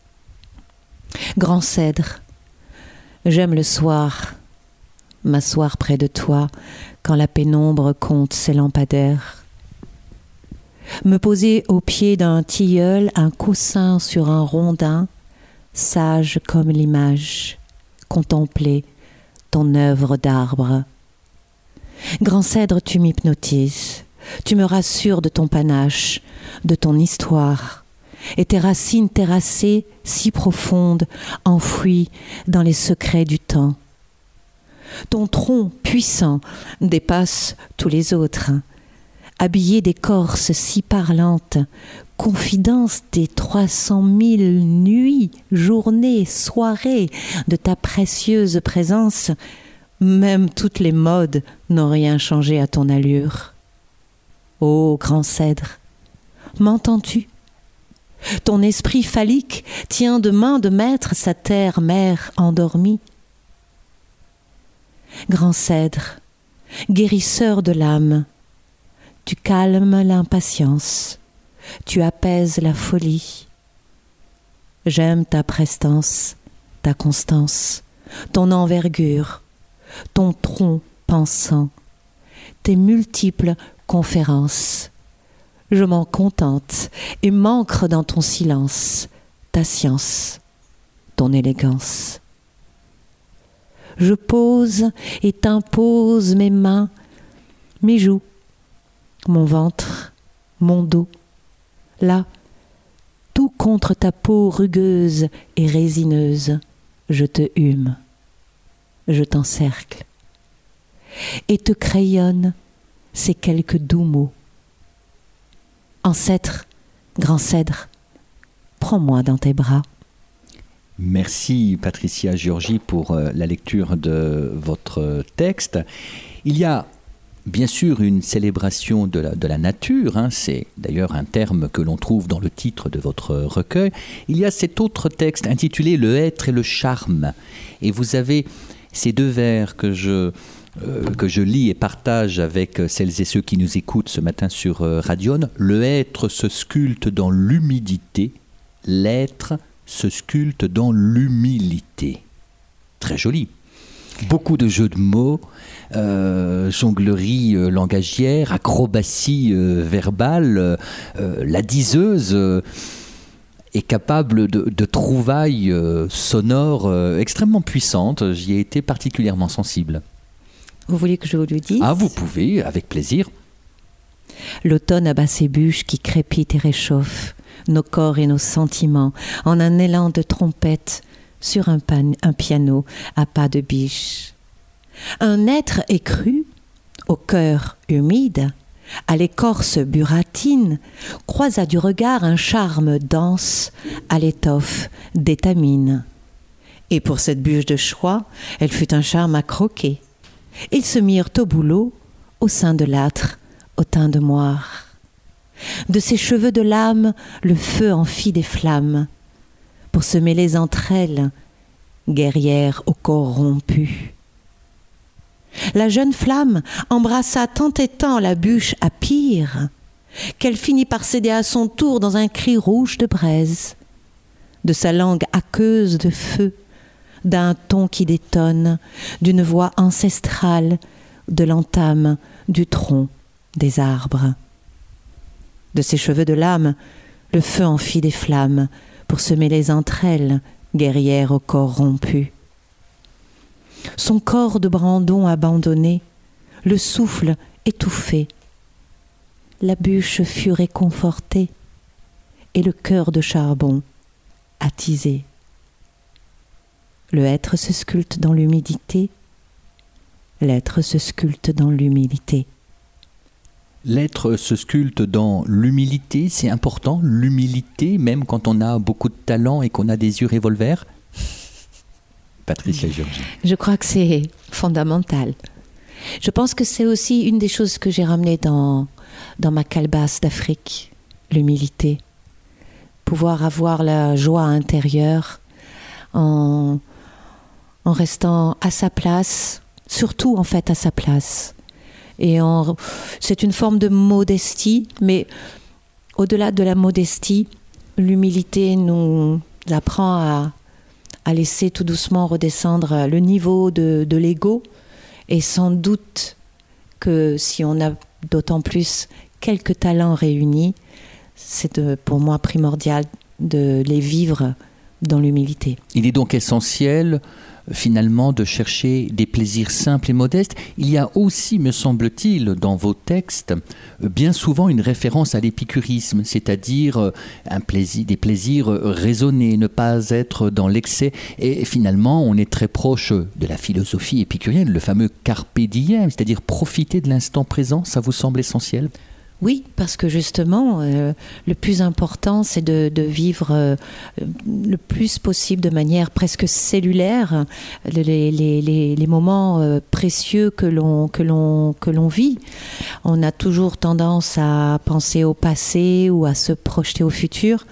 Grand Cèdre, j'aime le soir, m'asseoir près de toi, quand la pénombre compte ses lampadaires. Me poser au pied d'un tilleul, un coussin sur un rondin, sage comme l'image, contempler ton œuvre d'arbre. Grand Cèdre, tu m'hypnotises, tu me rassures de ton panache, de ton histoire, et tes racines terrassées, si profondes, enfouies dans les secrets du temps. Ton tronc puissant dépasse tous les autres, habillé d'écorces si parlantes, confidence des 300 000 nuits, journées, soirées de ta précieuse présence, même toutes les modes n'ont rien changé à ton allure. Ô Grand Cèdre, m'entends-tu? Ton esprit phallique tient de main de maître sa terre-mère endormie. Grand Cèdre, guérisseur de l'âme, tu calmes l'impatience, tu apaises la folie. J'aime ta prestance, ta constance, ton envergure, ton tronc pensant, tes multiples conférences. Je m'en contente et m'ancre dans ton silence, ta science, ton élégance. Je pose et t'impose mes mains, mes joues, mon ventre, mon dos. Là, tout contre ta peau rugueuse et résineuse, je te hume, je t'encercle, et te crayonne ces quelques doux mots. Ancêtre, Grand Cèdre, prends-moi dans tes bras. Merci Patricia Giorgi pour la lecture de votre texte. Il y a bien sûr une célébration de la nature, hein, c'est d'ailleurs un terme que l'on trouve dans le titre de votre recueil. Il y a cet autre texte intitulé « Le être et le charme ». Et vous avez ces deux vers que je lis et partage avec celles et ceux qui nous écoutent ce matin sur Radion. Le être se sculpte dans l'humidité, l'être se sculpte dans l'humilité. Très joli. Beaucoup de jeux de mots, jonglerie langagière, acrobatie verbale, la diseuse est capable de trouvailles sonores extrêmement puissantes. J'y ai été particulièrement sensible. Vous voulez que je vous le dise? Ah, vous pouvez, avec plaisir. L'automne abat ses bûches qui crépitent et réchauffent nos corps et nos sentiments en un élan de trompette sur un piano à pas de biche. Un être écru, au cœur humide, à l'écorce buratine, croisa du regard un charme dense à l'étoffe d'étamine. Et pour cette bûche de choix, elle fut un charme à croquer. Ils se mirent au boulot, au sein de l'âtre, au teint de moire. De ses cheveux de lame, le feu en fit des flammes, pour se mêler entre elles, guerrières au corps rompu. La jeune flamme embrassa tant et tant la bûche à pire, qu'elle finit par céder à son tour dans un cri rouge de braise. De sa langue aqueuse de feu, d'un ton qui détonne, d'une voix ancestrale, de l'entame du tronc des arbres. De ses cheveux de lame, le feu en fit des flammes, pour se mêler entre elles, guerrières au corps rompu. Son corps de brandon abandonné, le souffle étouffé. La bûche fut réconfortée, et le cœur de charbon attisé. Le être se sculpte dans l'humidité, l'être se sculpte dans l'humilité. L'être se sculpte dans l'humilité, c'est important, l'humilité, même quand on a beaucoup de talent et qu'on a des yeux revolver. Patricia Georgi. Je crois que c'est fondamental. Je pense que c'est aussi une des choses que j'ai ramenées dans ma calebasse d'Afrique, l'humilité. Pouvoir avoir la joie intérieure en restant à sa place, surtout en fait à sa place. Et c'est une forme de modestie, mais au-delà de la modestie, l'humilité nous apprend à laisser tout doucement redescendre le niveau de l'ego. Et sans doute que si on a d'autant plus quelques talents réunis, c'est pour moi primordial de les vivre dans l'humilité. Il est donc essentiel finalement de chercher des plaisirs simples et modestes. Il y a aussi, me semble-t-il, dans vos textes, bien souvent une référence à l'épicurisme, c'est-à-dire des plaisirs raisonnés, ne pas être dans l'excès. Et finalement, on est très proche de la philosophie épicurienne, le fameux carpe diem, c'est-à-dire profiter de l'instant présent. Ça vous semble essentiel ? Oui, parce que justement, le plus important, c'est de vivre le plus possible de manière presque cellulaire les moments précieux que l'on vit. On a toujours tendance à penser au passé ou à se projeter au futur,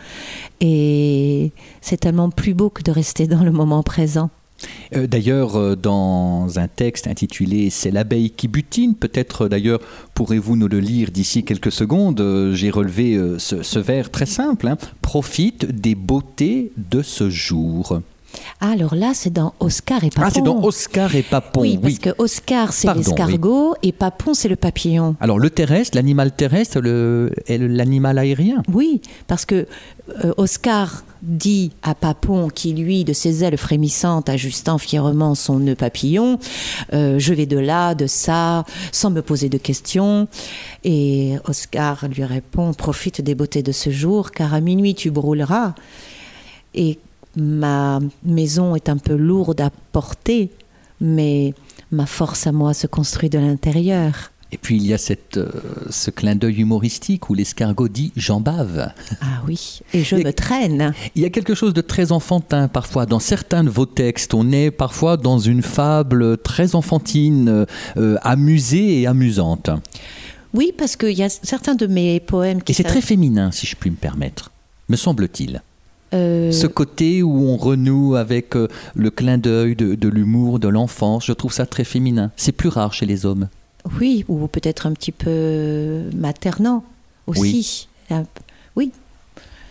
et c'est tellement plus beau que de rester dans le moment présent. D'ailleurs, dans un texte intitulé « C'est l'abeille qui butine », peut-être d'ailleurs pourrez-vous nous le lire d'ici quelques secondes, j'ai relevé ce vers très simple, hein. « Profite des beautés de ce jour ». Ah, alors là, c'est dans Oscar et Papon. Ah, c'est dans Oscar et Papon. Oui, parce que Oscar, c'est l'escargot, et Papon, c'est le papillon. Alors, le terrestre, l'animal terrestre et l'animal aérien. Oui, parce que Oscar dit à Papon, qui lui, de ses ailes frémissantes, ajustant fièrement son nœud papillon, je vais de là, de ça, sans me poser de questions. Et Oscar lui répond, profite des beautés de ce jour, car à minuit tu brûleras. Et ma maison est un peu lourde à porter, mais ma force à moi se construit de l'intérieur. Et puis il y a ce clin d'œil humoristique où l'escargot dit « j'en bave ». Ah oui, et je me traîne. Il y a quelque chose de très enfantin parfois. Dans certains de vos textes, on est parfois dans une fable très enfantine, amusée et amusante. Oui, parce qu'il y a certains de mes poèmes qui... Et c'est très féminin, si je puis me permettre, me semble-t-il. Ce côté où on renoue avec le clin d'œil de l'humour, de l'enfance, je trouve ça très féminin. C'est plus rare chez les hommes. Oui, ou peut-être un petit peu maternant aussi. Oui,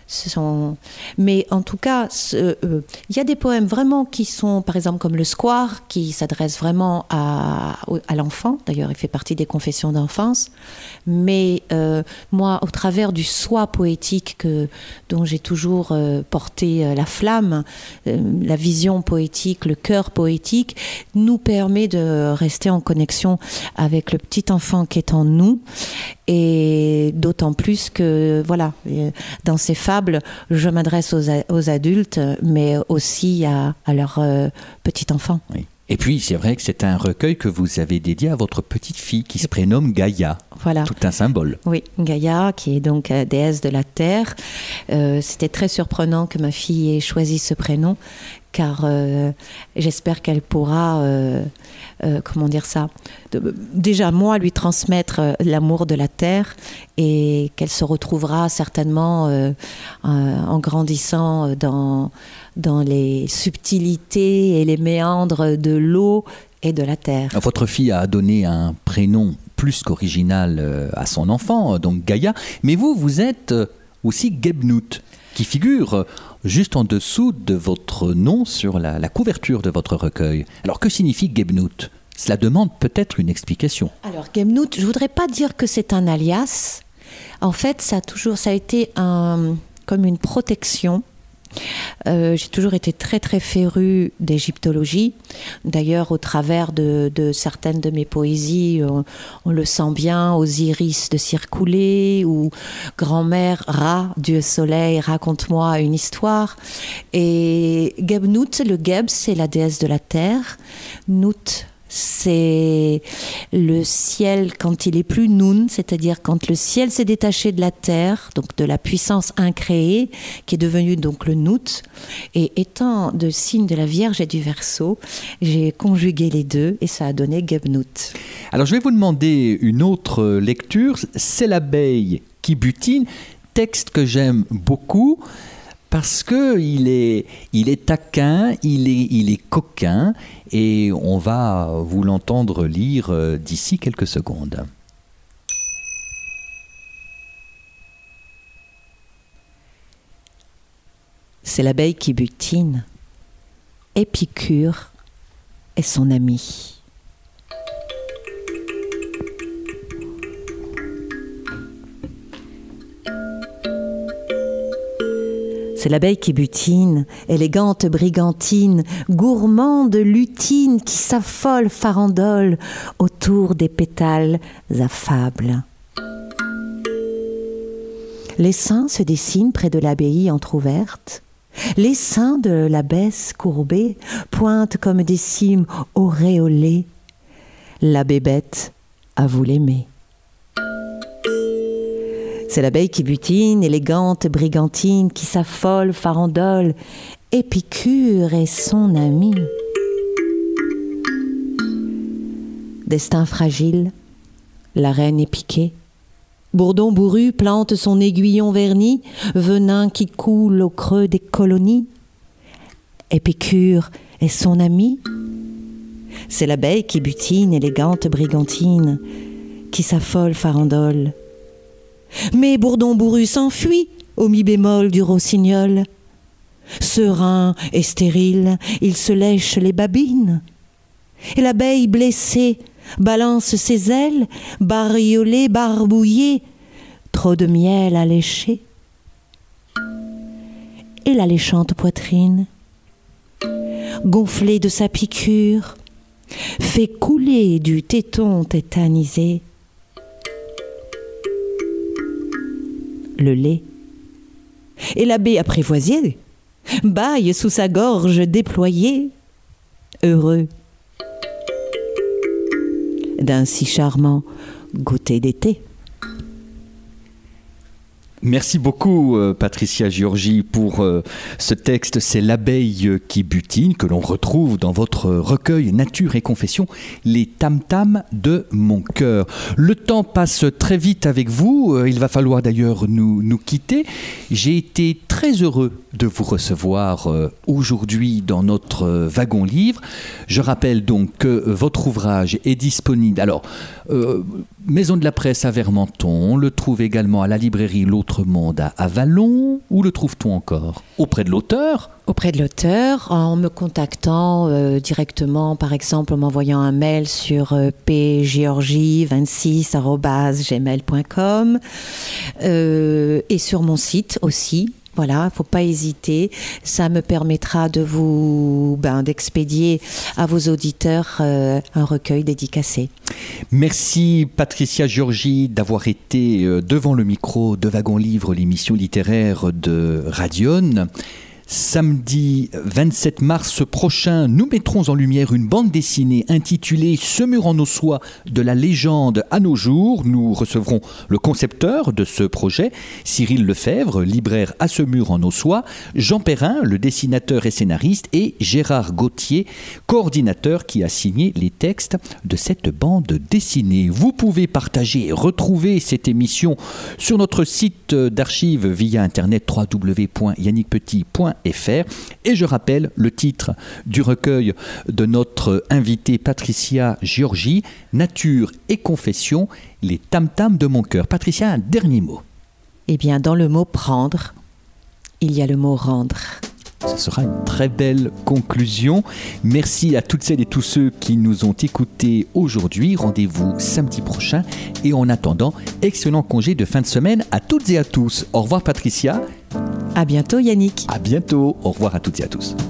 Mais en tout cas, il y a des poèmes vraiment qui sont, par exemple, comme le Square, qui s'adresse vraiment à l'enfant. D'ailleurs, il fait partie des confessions d'enfance. Mais moi, au travers du soi poétique dont j'ai toujours porté la flamme, la vision poétique, le cœur poétique, nous permet de rester en connexion avec le petit enfant qui est en nous. Et d'autant plus que, voilà, dans ces fables, je m'adresse aux adultes, mais aussi à leur petit enfant. Oui. Et puis, c'est vrai que c'est un recueil que vous avez dédié à votre petite fille qui se prénomme Gaïa. Voilà. Tout un symbole. Oui, Gaïa, qui est donc déesse de la terre. C'était très surprenant que ma fille ait choisi ce prénom, car j'espère qu'elle pourra, déjà moi lui transmettre l'amour de la terre, et qu'elle se retrouvera certainement en grandissant dans les subtilités et les méandres de l'eau et de la terre. Votre fille a donné un prénom plus qu'original à son enfant, donc Gaïa, mais vous êtes aussi Gebnout, qui figure juste en dessous de votre nom sur la couverture de votre recueil. Alors que signifie Gebnout ? Cela demande peut-être une explication. Alors Gebnout, je ne voudrais pas dire que c'est un alias. En fait, ça a été comme une protection. J'ai toujours été très très férue d'égyptologie. D'ailleurs, au travers de certaines de mes poésies, on le sent bien, Osiris de Circoulé, ou Grand-mère Ra, Dieu soleil, raconte-moi une histoire. Et Gebnout, le Geb, c'est la déesse de la terre. Nout, c'est le ciel quand il est plus Nun, c'est-à-dire quand le ciel s'est détaché de la terre, donc de la puissance incréée, qui est devenue donc le Nout. Et étant de signe de la Vierge et du Verseau, j'ai conjugué les deux et ça a donné Gebnout. Alors je vais vous demander une autre lecture. C'est l'abeille qui butine, texte que j'aime beaucoup. Parce qu'il est taquin, il est coquin, et on va vous l'entendre lire d'ici quelques secondes. C'est l'abeille qui butine. Épicure est son ami. C'est l'abeille qui butine, élégante brigantine, gourmande lutine qui s'affole farandole autour des pétales affables. Les seins se dessinent près de l'abbaye entr'ouverte. Les seins de l'abbesse courbée pointent comme des cimes auréolées. La bébête a vous l'aimer. C'est l'abeille qui butine, élégante brigantine, qui s'affole, farandole. Épicure est son ami. Destin fragile, la reine est piquée. Bourdon bourru plante son aiguillon verni, venin qui coule au creux des colonies. Épicure est son ami. C'est l'abeille qui butine, élégante brigantine, qui s'affole, farandole. Mais Bourdon bourru s'enfuit au mi bémol du rossignol. Serein et stérile, il se lèche les babines. Et l'abeille blessée balance ses ailes, bariolée, barbouillée, trop de miel à lécher. Et l'alléchante poitrine, gonflée de sa piqûre, fait couler du téton tétanisé le lait. Et l'abbé apprivoisé bâille sous sa gorge déployée, heureux d'un si charmant goûter d'été. Merci beaucoup Patricia Giorgi pour ce texte. C'est l'abeille qui butine, que l'on retrouve dans votre recueil Nature et Confession, les tam-tams de mon cœur. Le temps passe très vite avec vous, il va falloir d'ailleurs nous quitter. J'ai été très heureux de vous recevoir aujourd'hui dans notre wagon livre. Je rappelle donc que votre ouvrage est disponible. Alors, Maison de la Presse à Vermenton, on le trouve également à la librairie L'Autre Autre Monde à Avallon. Où le trouve-t-on encore? Auprès de l'auteur? Auprès de l'auteur, en me contactant directement, par exemple en m'envoyant un mail sur pgeorgie26@gmail.com et sur mon site aussi. Voilà, il ne faut pas hésiter. Ça me permettra de d'expédier à vos auditeurs un recueil dédicacé. Merci Patricia Georgie d'avoir été devant le micro de Wagon Livre, l'émission littéraire de Radion. Samedi 27 mars prochain, nous mettrons en lumière une bande dessinée intitulée « Semur en Ossois de la légende à nos jours ». Nous recevrons le concepteur de ce projet, Cyril Lefebvre, libraire à Semur en Ossois, Jean Perrin, le dessinateur et scénariste, et Gérard Gauthier, coordinateur qui a signé les textes de cette bande dessinée. Vous pouvez partager et retrouver cette émission sur notre site d'archives via internet www.yannickpetit.fr. Et je rappelle le titre du recueil de notre invitée Patricia Georgie, Nature et confession, les tam-tams de mon cœur. Patricia, un dernier mot. Eh bien, dans le mot prendre, il y a le mot rendre. Ce sera une très belle conclusion. Merci à toutes celles et tous ceux qui nous ont écoutés aujourd'hui. Rendez-vous samedi prochain. Et en attendant, excellent congé de fin de semaine à toutes et à tous. Au revoir Patricia. À bientôt Yannick. À bientôt. Au revoir à toutes et à tous.